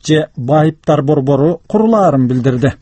же байыптар борбору курулаарын билдирди.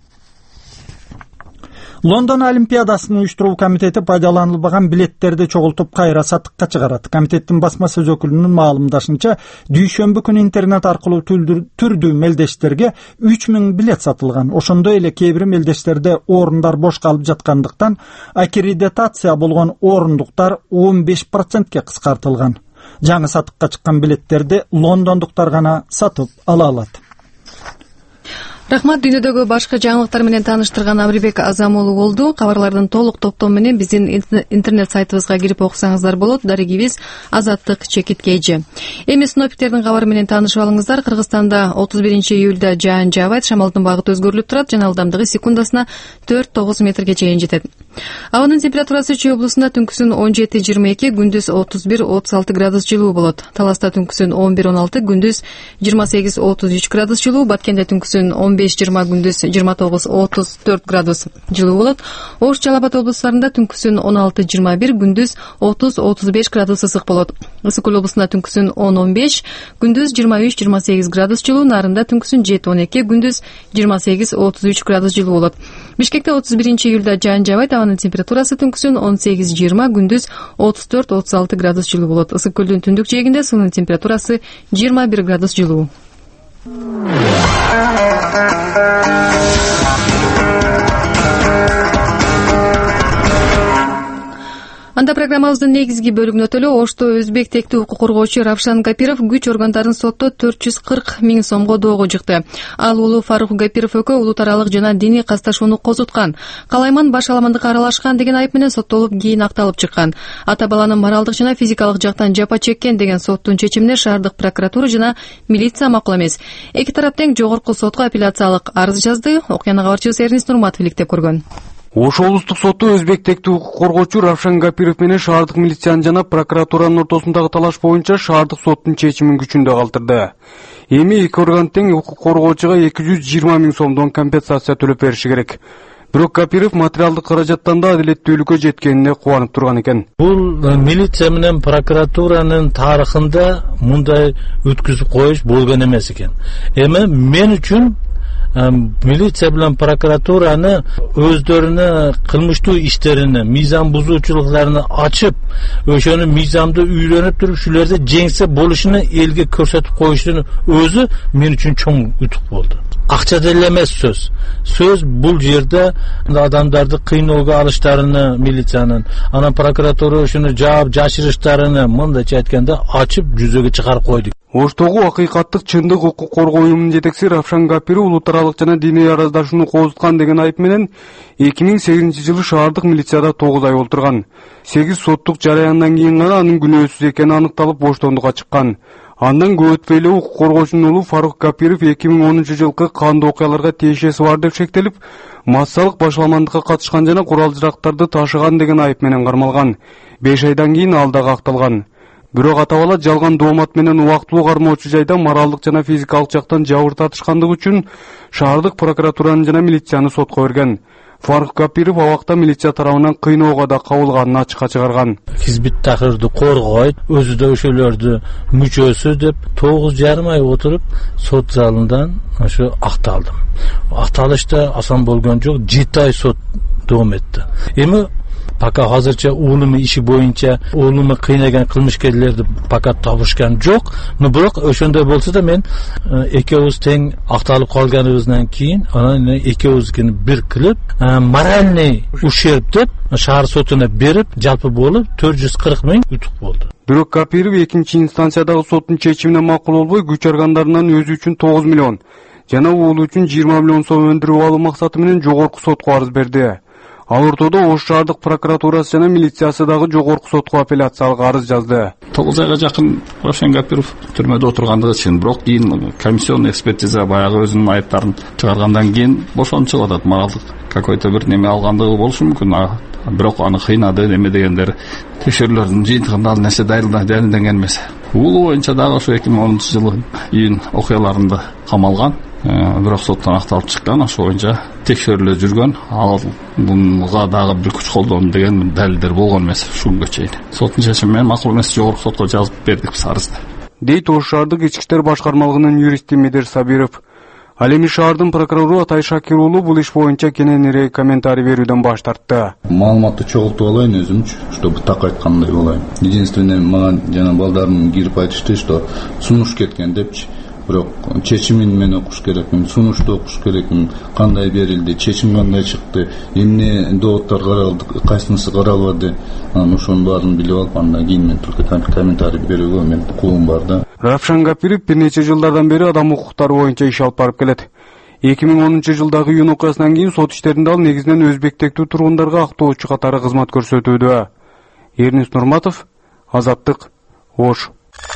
Лондон Олимпиадасынын уюштуруу комитети пайдаланылбаган билеттерди чогултуп кайра сатыкка чыгарат. Комитеттин басма сөз өкүлүнүн маалымдашынча, дүйшөмбү күнү интернет аркылуу түрдүү мелдештерге 3000 билет сатылган. Ошондой эле кээ бир мелдештерде орундар бош калып жаткандыктан аккредитация болгон орундуктар 15%ке кыскартылган. Жаңы сатыкка чыккан билеттерди лондондуктар гана сатып ала алат. Рахмат, дүйнөдөгү башка жаңылыктар менен тааныштырган Абрибек Азамолу болду. Кабарлардын толук топтому менен биздин интернет сайтыбызга кирип окусаңыздар болот. Дарегибиз Азаттык чекиткейжи. Эми синоптиктердин кабары менен таанышып алыңыздар. Кыргызстанда 31 июлда жаан жаабайт, шамалдын багыты өзгөрүлүп турат жана ылдамдыгы секундасына 4-9 метрге чейин жетет. Абанын температурасы Чүй облусунда түнкүсүн 17-22, күндүз 31-36 градус жылуу болот. Таласта түнкүсүн 11-16, күндүз 28-33 градус жылуу, Баткенде түнкүсүн 15-20, күндүз 29-34 градус жылуу болот. Ош Жалал Абад облустарында түнкүсүн 16-21, күндүз 30-35 градус ысык болот. Ысык Көл облусунда түнкүсүн 10-15, күндүз 23-28 градус жылуу, Нарында түнкүсүн 7-12, күндүз 28-33 градус жылуу болот. Бишкекте 31 июлда жаан жаабайт, абанын температурасы түнкүсүн 18-20, күндүз 34-36 градус жылуу болот. Ысык Көлдүн түндүк жээгинде суунун температурасы 21 градус жылуу. Анда программабыздын негизги бөлүгүнө өтөлү. Ошто өзбек тектүү укук коргоочу Равшан Гапиров күч органдарын сотто 440 000 сомго доого жыкты. Ал улуу Фарух Гапиров экөө улут аралык жана диний касташууну козуткан, калайман баш аламандыкка аралашкан деген айып менен соттолуп, кийин акталып чыккан. Ата баланын моралдык жана физикалык жактан жапа чеккен деген соттун чечимине шаардык прокуратура жана милиция макул эмес. Эки тарап тең жогорку сотко апелляциялык арыз жазды. Окуяны кабарчыбыз Эрнис Нурматов иликтеп көргөн. Ош облустук соту өзбек тектүү укук коргоочу Равшан Гапиров менен шаардык милициянын жана прокуратуранын ортосундагы талаш боюнча шаардык соттун чечимин күчүндө калтырды. Эми эки орган тең укук коргоочуга 220 000 сомдон компенсация төлөп бериши керек. Бирок Гапиров материалдык каражаттан да адилеттүүлүккө жеткенине кубанып турган экен. Бул милиция менен прокуратуранын тарыхында мындай өткүзүп коюш болгон эмес экен. Эми мен үчүн милиция менен прокуратураны өздөрүнө кылмыштуу иштерини, мыйзам бузуучулуктарын ачып, ошону мыйзамды үйлөнүп туруп ушулерде жеңсе болушуну элге көрсөтүп коюштун өзү мен үчүн чоң утук болду. Акча деле эмес сөз бул жерде адамдарды кыйноого алыштарыны милициянын, анан прокуратура ушуну жаап жашырыштарыны мындайча айтканда ачып жүзөгө чыгарып койду. Оштогу акыйкаттык чындык укук коргоо уюмунун жетекчиси Равшан Гапиров улут аралык жана диний араздашууну козуткан деген айып менен 2008-жылы шаардык милицияда 9 ай олтурган. 8 соттук жараяндан кийин гана анын күнөөсүз экени аныкталып боштондукка чыккан. Андан көп өтпөй эле укук коргоочунун уулу Фарух Гапиров 2010-жылкы кандуу окуяларга тиешеси бар деп шектелип, массалык башаламандыкка катышкан жана курал-жарактарды ташыган деген айып менен кармалган. 5 айдан кийин ал дагы акталган. Бирок ата-бала жалган доомат менен убактылуу кармоочу жайда моралдык жана физикалык жактан жабыр тартышкандыгы үчүн шаардык прокуратуранын жана милицияны сотко берген. Фарух Гапиров абакта милиция тарабынан кыйноого да кабылганын ачыкка чыгарган. Хизбит Тахирди коргойт, өзү да ошолорду мүчөсү деп 9,5 ай отуруп сот залынан ошо акталдым. Акталышта асан болгон жок, 7 ай сот доом этти. Эми пока азырча уулум иши боюнча уулуму кыйнаган кылмышкерлерди пока табышкан жок. Но бирок ошондой болсо да мен экөөбүз тең акталып калганыбыздан кийин анан экөөбүзгүн бир кылып моральный ущерб деп шаар сотуна берип, жалпы болуп 440 000 утук болду. Бирок Гапиров экинчи инстанциядагы соттун чечимине макул болбой, күч органдарынан өзү үчүн 9 миллион жана уулу үчүн 20 миллион сом өндүрүп алуу максаты менен жогорку сотко арыз берди. Ал ортодо Ош шаардык прокуратурасы жана милициясы дагы жогорку сотко апелляциялык арыз жазды. 9 айга жакын Равшан Гапиров түрмөдө отургандыгы чын, бирок кийин комиссионный экспертиза баягы өзүнүн айыптарын чыгаргандан кийин бошончулуп атат. Моралдык какой-то бир неме алгандыгы болушу мүмкүн. Бирок аны кыйнады неме дегендер текшерүүлөрдүн жыйынтыгында ал нерсе далилденген эмес. Уулу боюнча дагы ошо 2010-жылы июнь окуяларында камалган. Бирок соттон акталып чыккан, ошо боюнча текшерүүлөр жүргөн. Алга дагы бир күч колдонду деген далилдер болгон эмес ушуга чейин. Соттун чечими менен макул эмес, жогорку сотко жазып бердик биз арызды. Дейт Ош шаардык ички иштер башкармалыгынын юристи Медер Сабиров. Ал эми шаардын прокурору Атай Шакир уулу бул иш боюнча кененирээк комментарий берүүдөн баш тартты. Маалыматты чогултуп алайын өзүмчү, чтобы так айткандай болайын. Единственное, мага жана балдардын кирип айтышты, что сунуш кеткен депчи. Бирок чечимин мен окуш керекмин, сунушту окуш керекмин, кандай берилди, чечим кандай чыкты, эмне доводдор каралды, кайсынысы каралбады, ошонун баарын билип алып, андан кийин мен только комментарий берүүгө мен укугум бар да. Равшан Гапиров бир нече жылдардан бери адам укуктары боюнча иш алып барып келет. 2010 жылдагы июнь окуясынан кийин сот иштеринде ал негизинен өзбек тектүү тургундарга актоочу катары кызмат көрсөтүүдө. Эрнис Нурматов, Азаттык, Ош.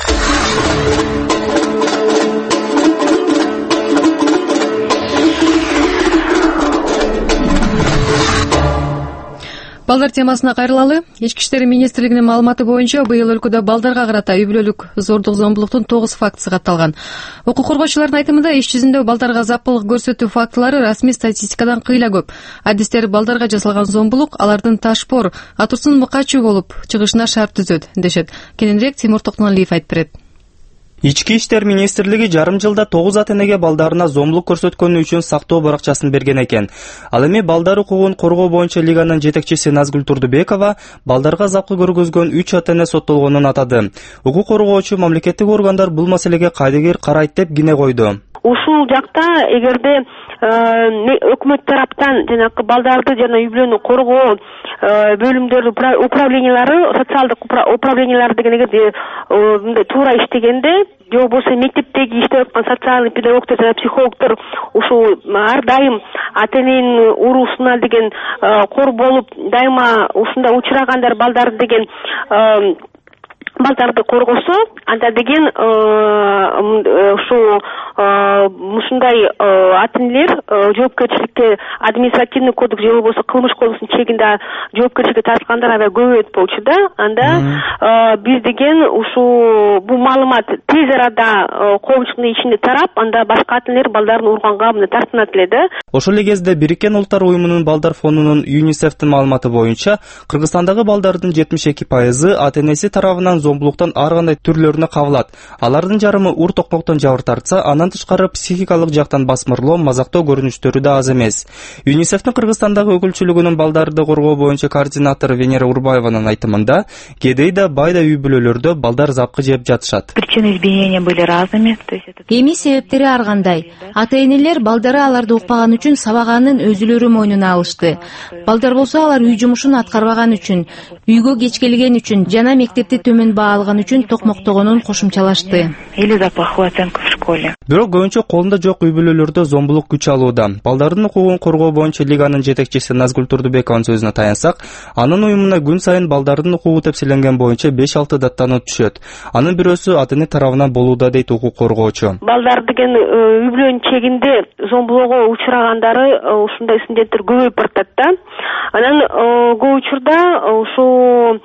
Балдар темасына кайрылалы. Ички иштер министрлигинин маалыматы боюнча быйыл өлкөдө балдарга карата үй бүлөлүк зордук зомбулуктун 9 фактысы катталган. Укук коргоочулардын айтымында иш жүзүндө балдарга запылык көрсөтүү фактылары расмий статистикадан кыйла көп. Адистер балдарга жасалган зомбулук алардын ташпор, атурсун мыкачуу болуп чыгышына шарт түзөт дешет. Кененирээк Тимур Токтоналиев айтып берет. Ички иштер министрлиги жарым жылда 9 ата-энеге балдарына зомбулук көрсөткөнү үчүн сактоо баракчасын берген экен. Ал эми балдар укугун коргоо боюнча лиганын жетекчиси Назгүл Турдубекова балдарга запкы көргөзгөн 3 ата-эне соттолгонун атады. Укук коргоочу мамлекеттик органдар бул маселеге кайдыгер карайт деп кине койду. Ушул жакта эгерде өкмөт тараптан жанагы балдарды жана үй бүлөнү коргоо бөлүмдөрү управлениялары, социалдык управлениялары деген эгерде туура иштегенде, же болбосо мектептеги иштеп аткан социальный педагогдор жана психологдор ушул ар дайым ата-эненин уруусуна деген кор болуп, дайыма ушундай учурагандар балдар деген балдарды коргосо, анда деген ушул ушундай ата-энелер жоопкерчиликке административный кодекс же болбосо кылмыш кодекстин чегинде жоопкерчиликке тартылгандар аябай көбөйөт болчу да. Анда биз деген ушул бул маалымат тез арада коомчулуктун ичинде тарап, анда башка ата-энелер балдарын урганга мына тартынат эле да. Ошол эле кезде Бириккен Улуттар уюмунун балдар фондунун ЮНИСЕФтин маалыматы боюнча Кыргызстандагы балдардын 72% ата-энеси тарабынан зомбулуктан ар кандай түрлөрүнө кабылат. Алардын жарымы ур токмоктон жабыр тартса, андан тышкары психикалык жактан басмырлоо, мазактоо көрүнүштөрү да аз эмес. ЮНИСЕФтин Кыргызстандагы өкүлчүлүгүнүн балдарды коргоо боюнча координатору Венера Урбаеванын айтымында, кедей да бай да үй бүлөлөрдө балдар запкы жеп жатышат. Причины изменения были разными. Эми себептери ар кандай. Ата-энелер балдары аларды укпаган үчүн сабаганын өзүлөрү мойнуна алышты. Балдар болсо алар үй жумушун аткарбаган үчүн, үйгө кеч келген үчүн жана мектепти төмөн баа алган үчүн токмоктогонун кошумчалашты. Или за плохую оценку в школе. Бирок көбүнчө колунда жок үй бүлөлөрдө зомбулук күч алууда. Балдардын укугун коргоо боюнча лиганын жетекчиси Назгүл Турдубекованын сөзүнө таянсак, анын уюмуна күн сайын балдардын укугу тепсирленген боюнча 5-6 даттануу түшөт. Анын бирөөсү ата-эне тарабынан болууда дейт укук коргоочу. Балдар деген үй бүлөнүн чегинде зомбулоого учурагандары ушундай студенттер көбөйүп баратат да. Анан көп учурда ушул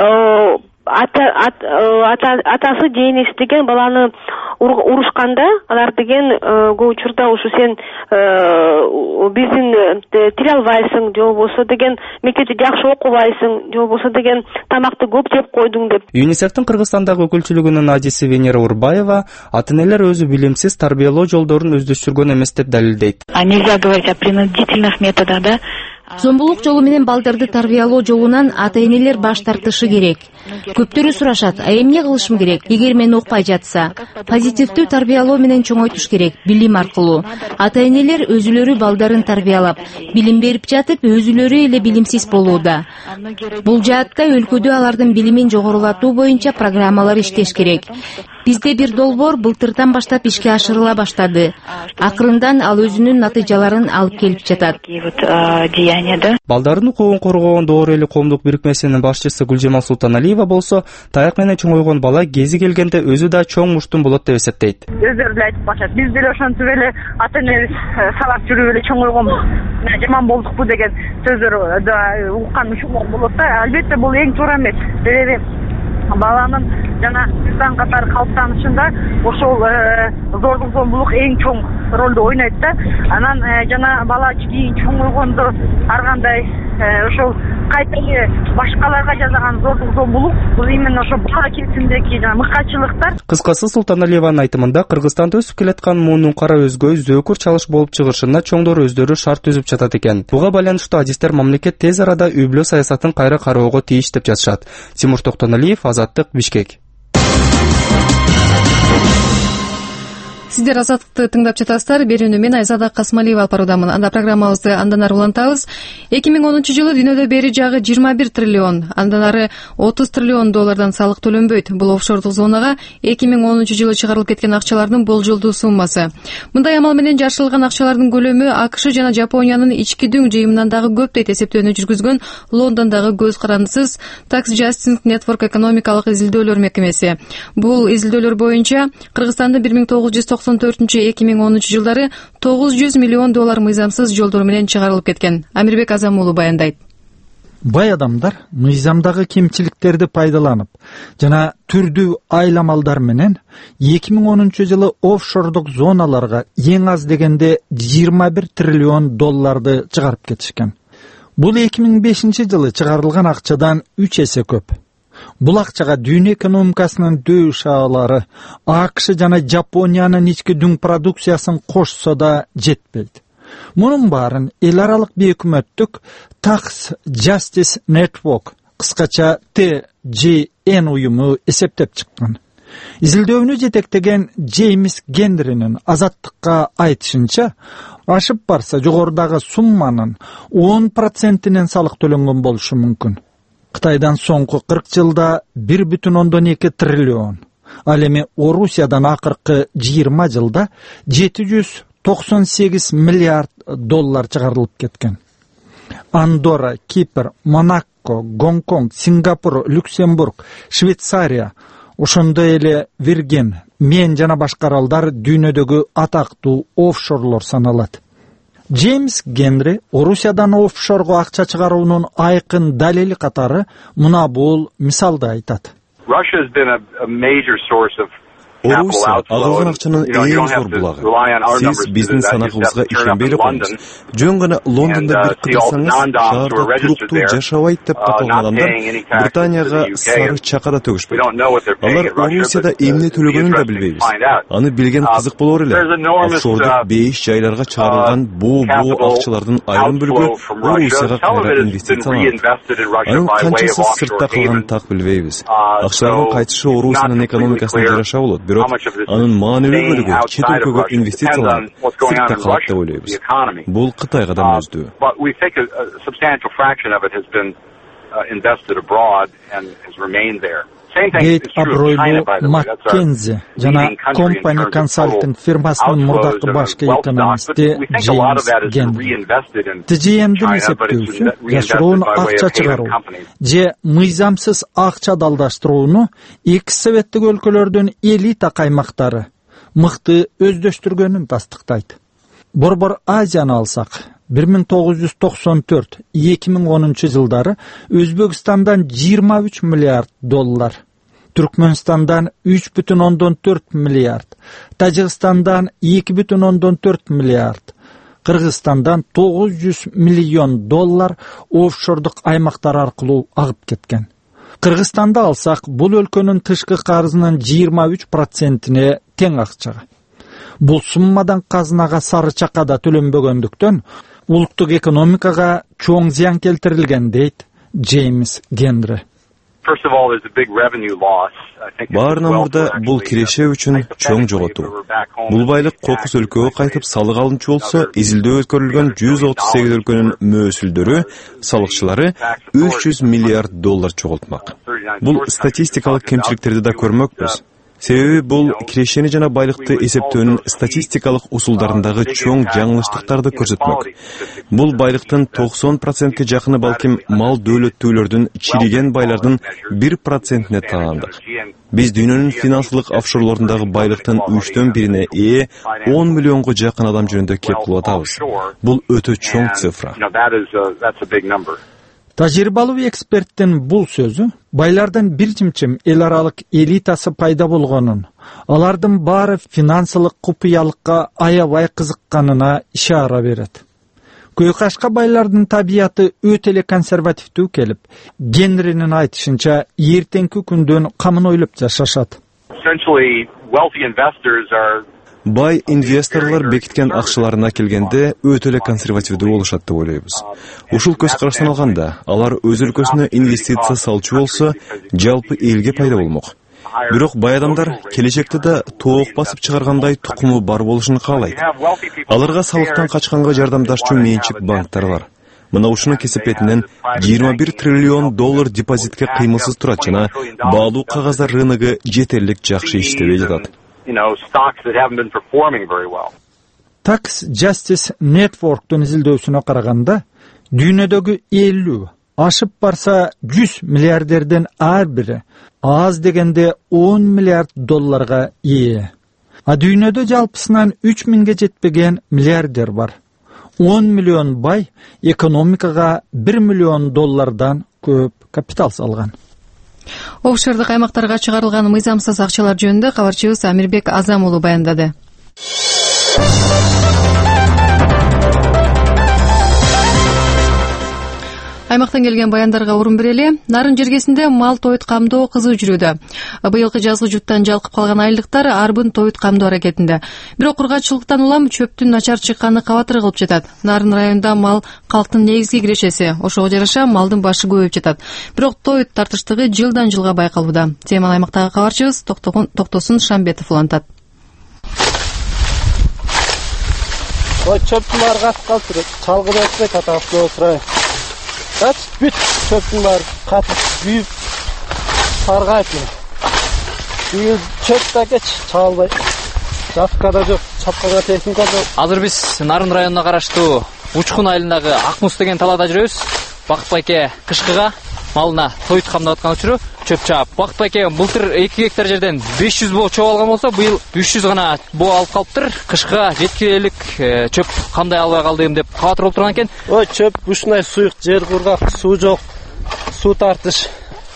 атасы же энеси деген баланы урушканда, алар деген көп учурда ушу сен биздин тил албайсың, же болбосо деген мектепте жакшы окубайсың, же болбосо деген тамакты көп жеп койдуң деп. ЮНИСЕФтин Кыргызстандагы өкүлчүлүгүнүн адиси Венера Урбаева ата-энелер өзү билимсиз тарбиялоо жолдорун өздөштүргөн эмес деп далилдейт. Нельзя говорить о принудительных методах, да? Зомбулук жолу менен балдарды тарбиялоо жолунан ата-энелер баш тартышы керек. Көптөрү сурашат, эмне кылышым керек? Эгер мен укпай жатса, позитивдүү тарбиялоо менен чоңойтуш керек, билим аркылуу. Ата-энелер өзүлөрү балдарын тарбиялап, билим берип жатып, өзүлөрү эле билимсиз болууда. Бул жаатта өлкөдө алардын билимин жогорулатуу боюнча программалар иштеш керек. Бизде бир долбоор былтырдан баштап ишке ашырыла баштады. Акырындан ал өзүнүн натыйжаларын алып келип жатат. Балдардын укугун коргоон Доор эли коомдук бирикмесинин башчысы Гүлжамал Султаналиева болсо, таяк менен чоңойгон бала кези келгенде өзү да чоң муштун болот деп эсептейт. Өздөрү эле айтып калышат. Биз деле ошентип эле ата-энебиз сабак жүрүп эле чоңойгон жаман болдукпу деген сөздөр да уккан үчүн болот да. Албетте бул эң туура эмес. Себеби баланын жана инсан катары калыптанышында ошол зордук зомбулук эң чоң ролду ойнойт да. Анан жана бала кийин чоңойгондо ар кандай ошол кайта эле башкаларга жасаган зордук зомбулук бул именно ошо бала кесимдеги мыкаачылыктар. Кыскасы, Султаналиеванын айтымында Кыргызстанда өсүп келаткан муунун кара өзгөй зөөкүр чалыш болуп чыгышына чоңдор өздөрү шарт түзүп жатат экен. Буга байланыштуу адистер мамлекет тез арада үй бүлө саясатын кайра кароого тийиш деп жатышат. Тимур Токтоналиев, Азаттык, Бишкек. Сиздер Азаттыкты тыңдап жатасыздар. Берүүнү мен Айзада Касмалиева алып баруудамын. Анда программабызды андан ары улантабыз. 2010-жылы дүйнөдө бери жагы 21 триллион, андан ары 30 триллион доллардан салык төлөнбөйт. Бул офшордук зонага 2010-жылы чыгарылып кеткен акчалардын болжолдуу суммасы. Мындай амал менен жашырылган акчалардын көлөмү АКШ жана Жапониянын ички дүң жыйымынан дагы көп дейт эсептөөнү жүргүзгөн Лондондогу көз карандысыз Tax Justice Network экономикалык изилдөөлөр мекемеси. Бул изилдөөлөр боюнча Кыргызстандын 1994-2010 жылдары 900 миллион доллар мыйзамсыз жолдор менен чыгарылып кеткен. Амирбек Азамулу баяндайт. Бай адамдар мыйзамдагы кемчиликтерди пайдаланып жана түрдүү айламалдар менен 2010 жылы офшордук зоналарга эң аз дегенде 21 триллион долларды чыгарып кетишкен. Бул 2005 жылы чыгарылган акчадан 3 эсе көп. Бул акчага дүйнө экономикасынын дөй шаалары АКШ жана Жапониянын ички дүң продукциясын кошсо да жетпейт. Мунун баарын эл аралык бейөкмөттүк Tax Justice Network, кыскача TJN уюму эсептеп чыккан. Изилдөөнү жетектеген Джеймс Гендринин Азаттыкка айтышынча, ашып барса жогорудагы сумманын 10%-нен салык төлөнгөн болушу мүмкүн. Кытайдан соңку 40 жылда 1,2 триллион, ал эми Орусиядан акыркы 20 жылда 798 миллиард доллар чыгарылып кеткен. Андорра, Кипр, Монако, Гонконг, Сингапур, Люксембург, Швейцария, ошондой эле Виргин, Мен жана башка аралдар дүйнөдөгү атактуу офшорлор саналат. Джеймс Генри Орусиядан офшорго акча чыгаруунун айкын далили катары мына бул мисалды айтат. Орусия агылган акчанын эң зор булагы. Сиз биздин санагыбызга ишенбей эле коюңуз. Жөн гана Лондондо бир кыдырсаңыз, шаарда туруктуу жашабайт деп катталгандар Британияга сары чакада төгүшпөйт. Алар Орусияда эмне төлөгөнүн да билбейбиз. Аны билген кызык болор эле. Офшордук бейиш жайларга чыгарылган бул акчалардын айрым бөлүгү Орусияга кайра инвестицияланат. Анын канчасы сыртта калганын так билбейбиз. Акчалардын кайтышы Орусиянын экономикасына жараша болот. Бирок анын маанилүү бөлүгү чет өлкөгө инвестицияланып, сыртта калат деп ойлойбуз. Бул Кытайга да мөздүү. Гейт абройлуу Маккензи жана компани консалтинг фирмасынын мурдакы башкы экономисти Джеймс Генри. TGN'дин эсептөөсү жашыруун акча чыгаруу же мыйзамсыз акча далдаштырууну эки советтик өлкөлөрдүн элита каймактары мыкты өздөштүргөнүн тастыктайт. Борбор Азияны алсак, 1994-2010 жылдары Өзбекстандан 23 миллиард доллар, Түркмөнстандан 3,4 миллиард, Тажикстандан 2,4 миллиард, Кыргызстандан 900 миллион доллар офшордук аймактар аркылуу агып кеткен. Кыргызстанды алсак, бул өлкөнүн тышкы карызынын 23%-не тең акчага. Бул суммадан казынага сары чакада төлөнбөгөндүктөн улуттук экономикага чоң зыян келтирилген дейт Джеймс Генри. Баарынан мурда бул киреше үчүн чоң жоготуу. Бул байлык кокус өлкөгө кайтып салык алынчу болсо, изилдөө өткөрүлгөн 138 өлкөнүн мөөсүлдөрү, салыкчылары 300 миллиард доллар чогултмак. Бул статистикалык кемчиликтерди да көрмөкпүз. Себеби бул кирешени жана байлыкты эсептөөнүн статистикалык усулдарындагы чоң жаңылыштыктарды көрсөтмөк. Бул байлыктын 90%ке жакыны балким мал дөөлөттүүлөрдүн чириген байлардын 1%-не таандык. Биз дүйнөнүн финансылык офшорлорундагы байлыктын 3/1-ине ээ 10 миллионго жакын адам жөнүндө кеп кылып атабыз. Бул өтө чоң цифра. Тажрыйбалуу эксперттин бул сөзү байлардын бир чимчим эл аралык элитасы пайда болгонун, алардын баары финансылык купуялыкка аябай кызыкканына ишара берет. Көйкашка байлардын табияты өтө эле консервативдүү келип, Генринин айтышынча, эртеңки күндөн камын ойлоп жашашат. Бай инвесторлар бекиткен акчаларына келгенде өтө эле консервативдүү болушат деп ойлойбуз. Ушул көз караштан алганда, алар өз өлкөсүнө инвестиция салчу болсо, жалпы элге пайда болмок. Бирок бай адамдар келечекте да тоок басып чыгаргандай тукуму бар болушун каалайт. Аларга салыктан качканга жардамдашчу менчик банктар бар. Мына ушуну кесепетинен $21 триллион депозитке кыймылсыз турат жана баалуу кагаздар рыногу жетерлик жакшы иштебей жатат. Tax Justice Network'тун изилдөөсүнө караганда, дүйнөдөгү 50 ашып барса 100 миллиардерден ар бири аз дегенде $10 миллиард ээ. А дүйнөдө жалпысынан 3000 жетпеген миллиардер бар. 10 миллион бай экономикага $1 миллион көп капитал салган. Офшордук аймактарга чыгарылган мыйзамсыз акчалар жөнүндө кабарчыбыз Амирбек Азам уулу баяндады. Аймактан келген баяндарга орун берели. Нарын жергесинде мал тоют камдоо кызуу жүрүүдө. Быйылкы жазгы жуттан жалкып калган айлыктар арбын тоют камдоо аракетинде. Бирок кургаччылыктан улам чөптүн начар чыкканы кабатыр кылып жатат. Нарын районунда мал калктын негизги кирешеси. Ошого жараша малдын башы көбөйүп жатат. Бирок тоют тартыштыгы жылдан жылга байкалууда. Теманы аймактагы кабарчыбыз Токтосун Шамбетов улантат. Çöpün var kalktı. Çalgıda etmek hatası olsun. Kaç büt çöpün var katıp büyük sargayıp. Büyük çöpte geç çalbay. Жапкада жок, чапкага техника жок. Азыр биз Нарын районуна караштуу Учкун айылындагы Акмус деген талаада жүрөбүз. Бакыт байке кышкыга малына тоют камдап аткан учуру чөп чаап. Бакыт байке былтыр 2 гектар жерден 500 боо чөп алган болсо, быйыл 300 гана боо алып калыптыр. Кышкыга жеткилик чөп кандай албай калдым деп кабатыр болуп турган экен. Ой, чөп ушундай суюк, жер кургак, суу жок, суу тартыш.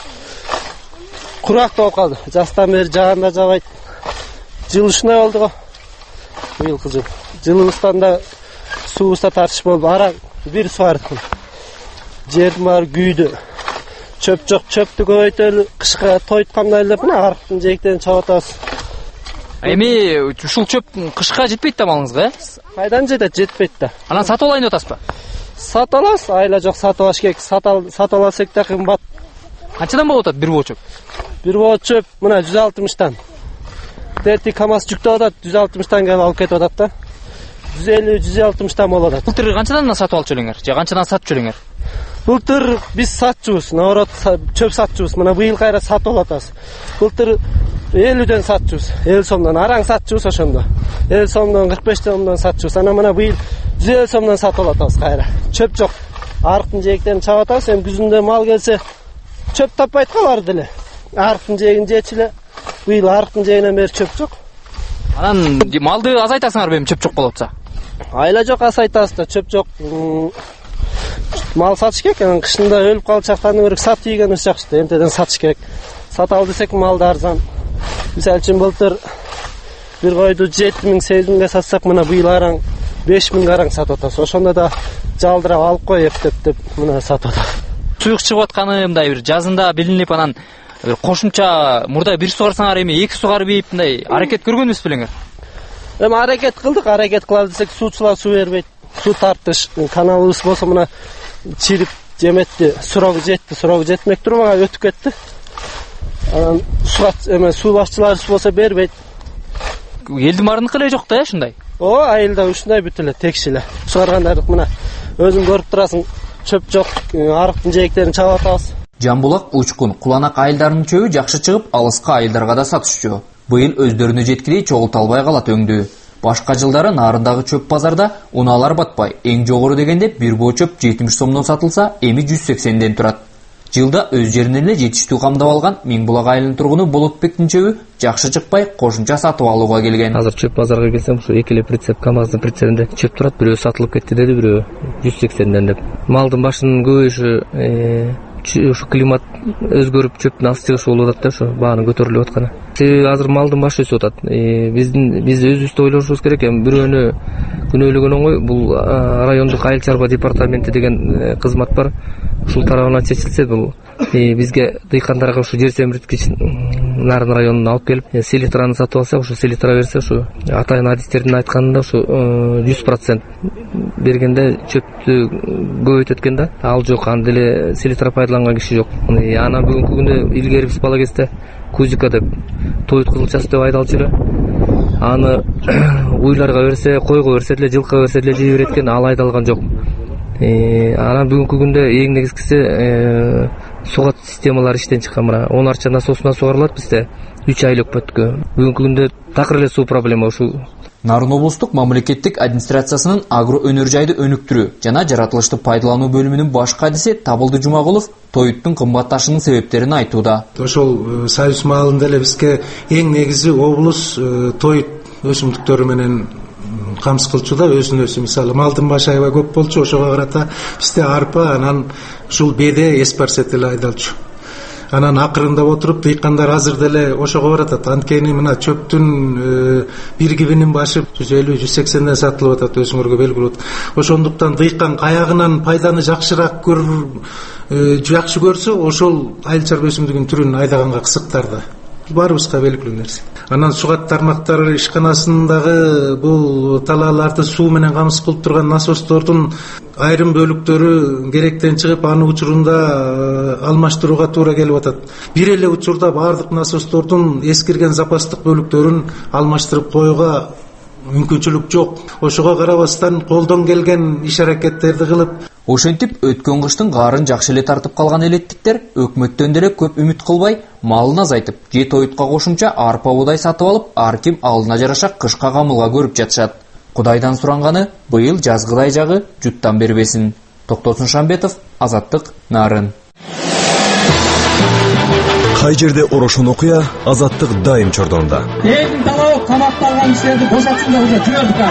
Курак болуп калды. Жастан бери жаганда жабайт. Жыл ушундай болду го. Быйылкы жыл. Жылыбыздан да суубузда тартыш болду. Ара бир суардык. Жер бар күйдү. Çöp жок, çöptü көбөйтөлү, кышка тоют камдай эле мына арыктын жээктерин чабып атабыз. Эми ушул чөп кышка жетпейт да малыңызга, э? Кайдан жетет, жетпейт да. Анан сатып алайын деп атасызбы? Сатып алабыз, айла жок сатып алыш керек. Сатып алсак да кымбат. Канчадан болуп атат бир боо чөп? Бир боо чөп мына 160тан. Дети КамАЗ жүктөп атат, 160тан келип алып кетип атат да. 150-160тан болуп атат. Былтыр канчадан сатып алчу элеңер? Же канчадан сатчу элеңер? Былтыр биз сатчубуз, наоборот чөп сатчубуз. Мына быйыл кайра сатып алатабыз. Былтыр 50ден сатчубуз, 50 сомдон, араң сатчубуз ошондо. 50 сомдон, 45 сомдон сатчубуз. Ана мына быйыл 150 сомдон сатып алатабыз кайра. Чөп жок. Арыктын жээктерин чабып атабыз. Эми күзүндө мал келсе, чөп таппайт калар деле. Арыктын жээгин жечиле. Быйыл арыктын жээгинен бери чөп жок. Анан малды азайтасыңарбы эми чөп жок болуп атса? Айла жок азайтасыз да, чөп жок. Мал сатыш керек, анан кышында өлүп калчактан көрөк сатып ийгенибиз жакшы да, эмтеден сатыш керек. Сата ал десек малды арзан. Мисалы үчүн былтыр бир койду 7000-8000ге сатсак, мына быйыл араң 5000 араң сатып атабыз. Ошондо да жалдырап алып кой эптеп мына сатып атабыз. Суюк чыгып атканы мындай бир жазында билинип, анан кошумча мурда бир сугарсаңар эми 2 сугарып ийип мындай аракет көргөнбүз белеңер. Эми аракет кылдык, аракет кылалы десек суучулар суу бербейт. Суу тартыш, каналыбыз болсо мына чирип жеметти, сурогу жетмек турмага өтүп кетти. Анан суу башчыларыбыз болсо бербейт. Элдин баарыныкы эле жок да, ушундай. Айылда ушундай бүт эле, текши эле. Сугаргандардык мына өзүң көрүп турасың, чөп жок, арыктын жээктерин чабып атабыз. Жамбулак, Учкун, Куланак айылдарынын чөбү жакшы чыгып, алыска айылдарга да сатышчу. Быйыл өздөрүнө жеткилей чогулта албай калат өңдүү. Башка жылдары Нарындагы чөп базарда унаалар батпай, эң жогору дегенде бир боо чөп 70 сомдон сатылса, эми 180ден турат. Жылда өз жеринен эле жетиштүү камдап алган Миңбулак айылынын тургуну Болотбектин чөбү жакшы чыкпай, кошумча сатып алууга келген. Азыр чөп базарга келсем, ушу экиле прицеп КамАЗдын прицебинде чөп турат, бирөө сатылып кетти деди, бирөө 180ден деп. Малдын башынын көбөйүшү ушу климат өзгөрүп чөптүн ас чыгышы болуп атат да, ушу баанын көтөрүлүп атканы. Себеби азыр малдын башы өсүп атат. Биз өзүбүздү ойлошубуз керек. Бирөөнү күнөөлөгөн оңой. Бул райондук айыл чарба департаменти деген кызмат бар. Ушул тарабынан чечилсе, бул бизге дыйкандарга ушу жер семирткич Нарын районуна алып келип, селитраны сатып алса, ушу селитра берсе, ушу атайын адистердин айтканында ушу 100% бергенде чөптү көбөйтөт экен да. Ал жок, анда деле селитра пайдаланган киши жок. Анан бүгүнкү күндө илгери биз бала кезде кузика деп тоют кызылчасы деп айдалчу эле. Аны уйларга берсе, койго берсе деле, жылкыга берсе деле жей берет экен, ал айдалган жок. Анан бүгүнкү күндө эң негизгиси сугат системалары иштен чыккан. Мына 10 арча насосуна сугарылат бизде 3 ай өкпөткө. Бүгүнкү күндө такыр эле суу проблема ушул. Нарын облустук мамлекеттик администрациясынын агро өнөр жайды өнүктүрүү жана жаратылышты пайдалануу бөлүмүнүн баш кадиси Табылды Жумагулов тоюттун кымбатташынын себептерин айтууда. Ошол союз маалында эле бизге эң негизи облус тоют өсүмдүктөрү менен камсыз кылчу да, өзүнө-өзү мисалы малдын башы аябай көп болчу, ошого карата бизде арпа, анан ушул беде эспарсет эле айдалчу. Анан акырындап отуруп дыйкандар азыр деле ошого баратат. Анткени мына чөптүн бир кибинин башы 150-180ден сатылып атат, өзүңөргө белгилүү. Ошондуктан дыйкан каягынан пайданы жакшы көрсө, ошол айыл чарба өсүмдүгүнүн түрүн айдаганга кызыктарды. Баарыбызга белгилүү нерсе. Анан сугат тармактары ишканасындагы бул талааларды суу менен камсыз кылып турган насостордун айрым бөлүктөрү керектен чыгып, аны учурунда алмаштырууга туура келип атат. Бир эле учурда баардык насостордун эскирген запастык бөлүктөрүн алмаштырып коюуга мүмкүнчүлүк жок. Ошого карабастан колдон келген иш-аракеттерди кылып, ошентип өткөн кыштын каарын жакшы эле тартып калган элеттиктер өкмөттөн деле көп үмүт кылбай, малын азайтып, же тоютка кошумча арпа буудай сатып алып, ар ким алдына жараша кышка камылга көрүп жатышат. Кудайдан суранганы быйыл жазгыдай жагы жуттан бербесин. Токтосун Шамбетов, Азаттык, Нарын. Кай жерде орошон окуя, Азаттык дайым чордонда. Элдин талабы камакталган кишилерди бошотсун деп жүрдүк.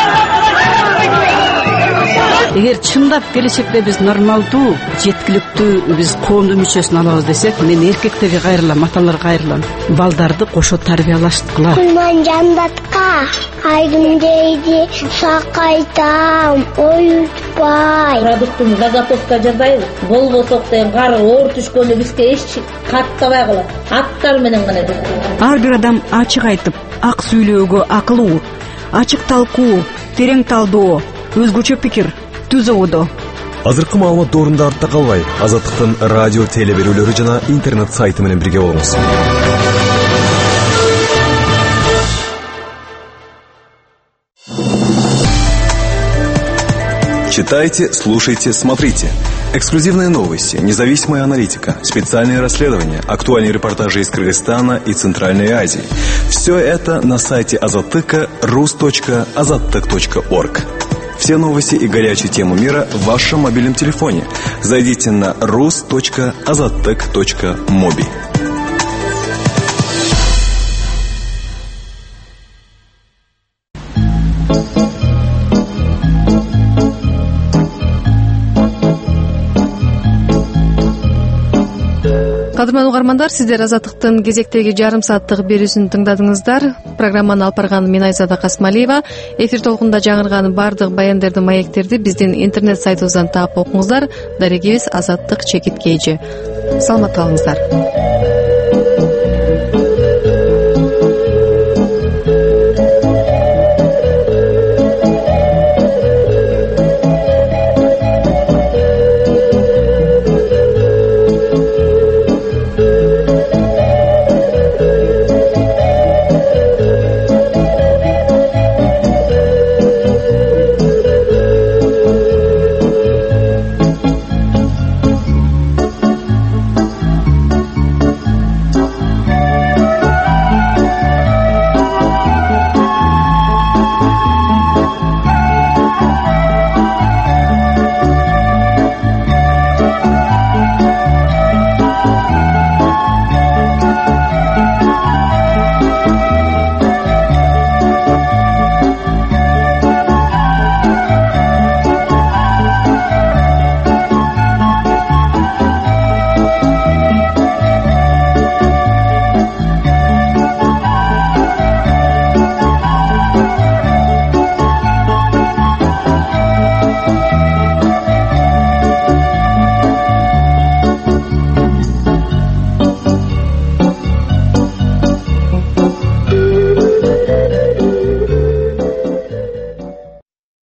Эгер чындап келечекте биз нормалдуу, жеткиликтүү биз коомдун мүчөсүн алабыз десек, мен эркектерге кайрылам, аталарга кайрылам. Балдарды кошо тарбиялаштыкыла. Кулман жандатка айдым дейди, сакайтам, оютпай. Продуктун заготовка жасайбыз. Болбосок деген кар оор түшкөндө бизге эч каттабай калат. Аттар менен гана. Ар бир адам ачык айтып, ак сүйлөөгө акылуу, ачык талкуу, терең талдоо, өзгөчө пикир түзүүдө. Азыркы маалымат доорунда артта калбай, Азаттыктын радио теле берүүлөрү жана интернет сайты менен бирге болуңуз. Читайте, слушайте, смотрите. Эксклюзивные новости, независимая аналитика, специальные расследования, актуальные репортажи из Кыргызстана и Центральной Азии. Все это на сайте Азаттыка rus.azattyk.org. Все новости и горячие темы мира в вашем мобильном телефоне. Зайдите на rus.azattyk.mobi. Кадырман угармандар, сиздер Азаттыктын кезектеги жарым сааттык берүүсүн тыңдадыңыздар. Программаны алып барган мен Айзада Касмалиева. Эфир толкунда жаңырган бардык баяндарды, маектерди биздин интернет сайтыбыздан таап окуңуздар. Дарегибиз Азаттык _KG. Саламат калыңыздар.